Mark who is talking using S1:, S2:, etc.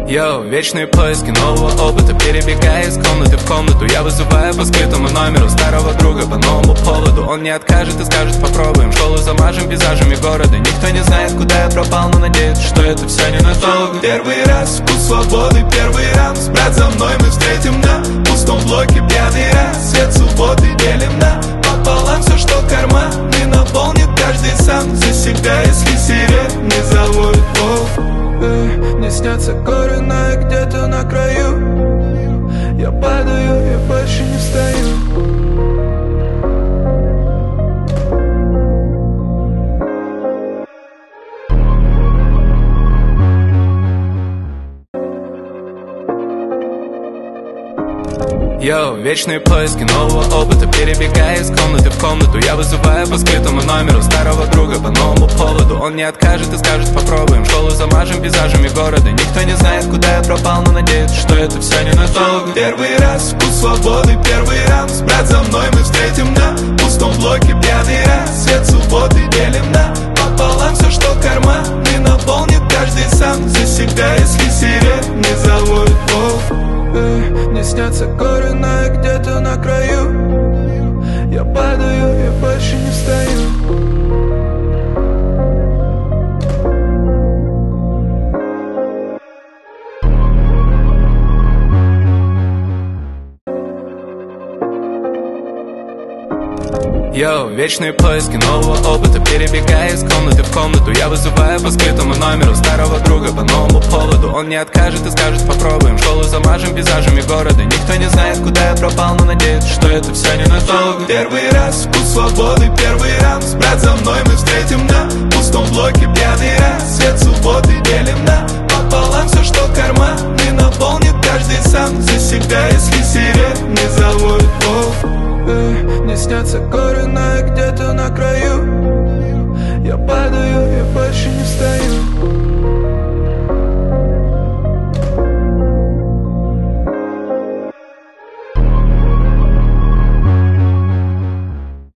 S1: Йоу, вечные поиски нового опыта, перебегая из комнаты в комнату. Я вызываю по скрытому номеру старого друга по новому поводу. Он не откажет и скажет: попробуем. Школу замажем пейзажами города. Никто не знает, куда я пропал, но надеется, что это все ненадолго.
S2: Первый раз вкус свободы, первый раз. Брат, за мной мы встретим на пустом блоке пьяный раз. Свет субботы делим на пополам все, что карманы наполнит каждый сам за себя, если сирен не заводит. Мне снятся горы, но я где-то на краю. Я падаю, я больше не встаю.
S1: Йоу, вечные поиски нового опыта, перебегая из комнаты в комнату. Я вызываю по скрытому номеру старого друга по новому поводу. Он не откажет и скажет: попробуем. Школу замажем пейзажами города. Никто не знает, куда я пропал, но надеется, что это все ненадолго.
S2: Первый раз вкус свободы, первый раз. Брат, за мной мы встретим на пустом блоке пьяный раз. Свет субботы делим на пополам все, что карманы наполнит каждый сам за себя, если сирен не заводит. Мне снятся горы, но я где-то на краю. Я падаю, я больше не встаю.
S1: Йоу, вечные поиски нового опыта, перебегая из комнаты в комнату. Я вызываю по скрытому номеру старого друга по новому поводу. Он не откажет и скажет: попробуем. Школу замажем пейзажами города. Никто не знает, куда я пропал, но надеется, что это все ненадолго.
S2: Первый раз вкус свободы, первый раз. Брат, за мной мы встретим на пустом блоке пьяный раз. Свет субботы делим на пополам все, что карманы наполнит каждый сам за себя, если сирен не заводит. Мне снятся горы, но я где-то на краю.